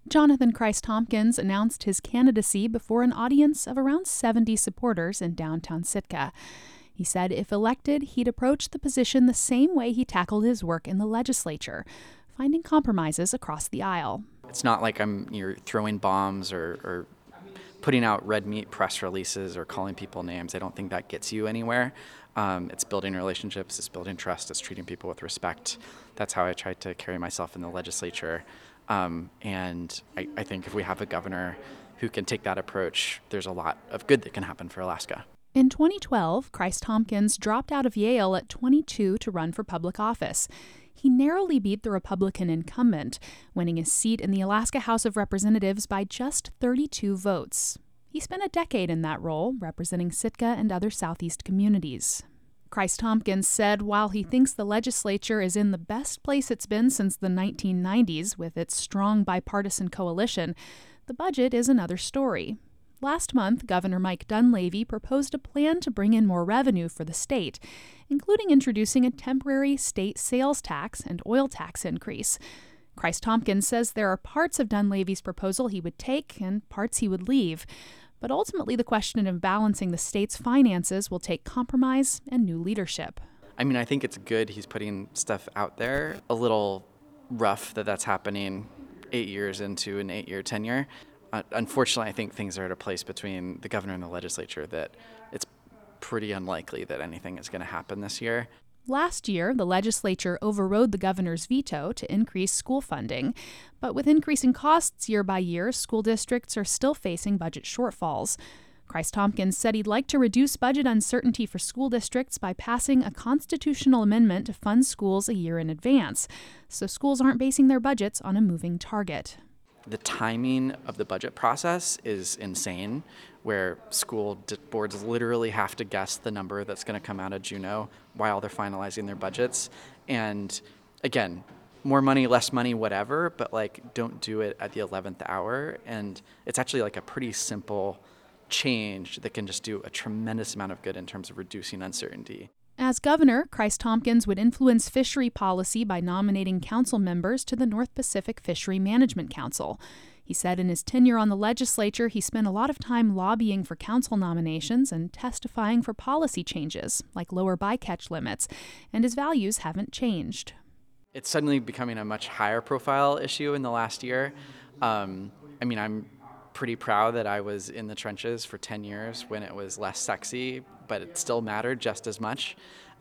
Jonathan Christ-Tompkins announced his candidacy before an audience of around 70 supporters in downtown Sitka. He said if elected, he'd approach the position the same way he tackled his work in the legislature, finding compromises across the aisle. It's not like you're throwing bombs or putting out red meat press releases or calling people names. I don't think that gets you anywhere. It's building relationships, it's building trust, it's treating people with respect. That's how I tried to carry myself in the legislature. And I think if we have a governor who can take that approach, there's a lot of good that can happen for Alaska. In 2012, Christ-Tompkins dropped out of Yale at 22 to run for public office. He narrowly beat the Republican incumbent, winning his seat in the Alaska House of Representatives by just 32 votes. He spent a decade in that role, representing Sitka and other Southeast communities. Christ-Tompkins said while he thinks the legislature is in the best place it's been since the 1990s with its strong bipartisan coalition, the budget is another story. Last month, Governor Mike Dunleavy proposed a plan to bring in more revenue for the state, including introducing a temporary state sales tax and oil tax increase. Christ-Tompkins says there are parts of Dunleavy's proposal he would take and parts he would leave. But ultimately, the question of balancing the state's finances will take compromise and new leadership. I think it's good he's putting stuff out there. A little rough that that's happening 8 years into an 8-year tenure. Unfortunately, I think things are at a place between the governor and the legislature that it's pretty unlikely that anything is going to happen this year. Last year, the legislature overrode the governor's veto to increase school funding. But with increasing costs year by year, school districts are still facing budget shortfalls. Christ-Tompkins said he'd like to reduce budget uncertainty for school districts by passing a constitutional amendment to fund schools a year in advance, so schools aren't basing their budgets on a moving target. The timing of the budget process is insane, where school boards literally have to guess the number that's going to come out of Juneau while they're finalizing their budgets. And again, more money, less money, whatever, but don't do it at the 11th hour. And it's actually a pretty simple change that can just do a tremendous amount of good in terms of reducing uncertainty. As governor, Christ-Tompkins would influence fishery policy by nominating council members to the North Pacific Fishery Management Council. He said in his tenure on the legislature, he spent a lot of time lobbying for council nominations and testifying for policy changes, like lower bycatch limits, and his values haven't changed. It's suddenly becoming a much higher profile issue in the last year. I'm pretty proud that I was in the trenches for 10 years when it was less sexy, but it still mattered just as much.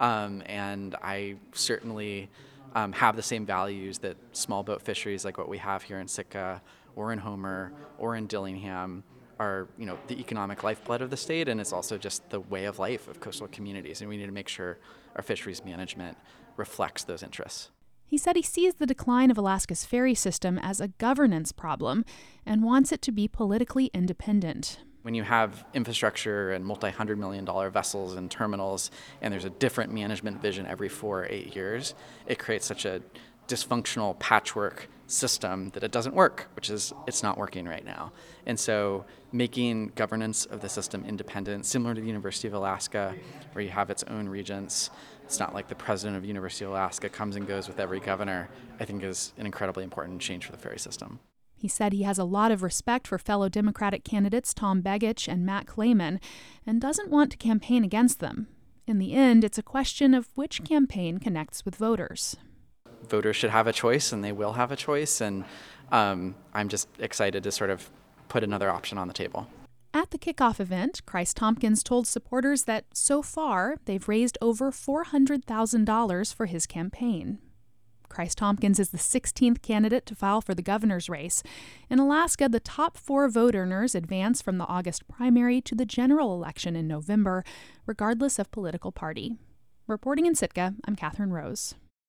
And I certainly have the same values that small boat fisheries like what we have here in Sitka or in Homer or in Dillingham are, the economic lifeblood of the state, and it's also just the way of life of coastal communities. And we need to make sure our fisheries management reflects those interests. He said he sees the decline of Alaska's ferry system as a governance problem and wants it to be politically independent. When you have infrastructure and multi-$100 million vessels and terminals, and there's a different management vision every 4 or 8 years, it creates such a dysfunctional patchwork system that it doesn't work, it's not working right now. And so making governance of the system independent, similar to the University of Alaska, where you have its own regents, it's not like the president of University of Alaska comes and goes with every governor, I think is an incredibly important change for the ferry system. He said he has a lot of respect for fellow Democratic candidates Tom Begich and Matt Clayman and doesn't want to campaign against them. In the end, it's a question of which campaign connects with voters. Voters should have a choice, and they will have a choice, and I'm just excited to sort of put another option on the table. At the kickoff event, Christ-Tompkins told supporters that so far they've raised over $400,000 for his campaign. Christ-Tompkins is the 16th candidate to file for the governor's race. In Alaska, the top 4 vote earners advance from the August primary to the general election in November, regardless of political party. Reporting in Sitka, I'm Catherine Rose.